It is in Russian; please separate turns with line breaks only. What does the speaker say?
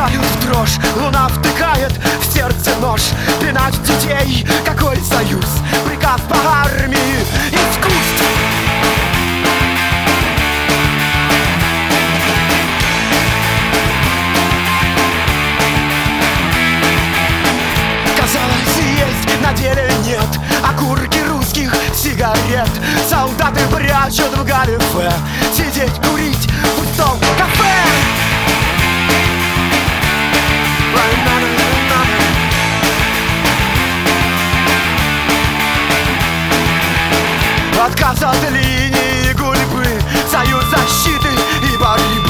салют в дрожь, луна втыкает в сердце нож. Пинать детей, какой союз? Приказ по армии искусств. Казалось, есть, на деле нет. Окурки русских сигарет солдаты прячут в галифе. Сидеть, курить в пустом кафе. Отказ от линии гульбы, союз защиты и борьбы.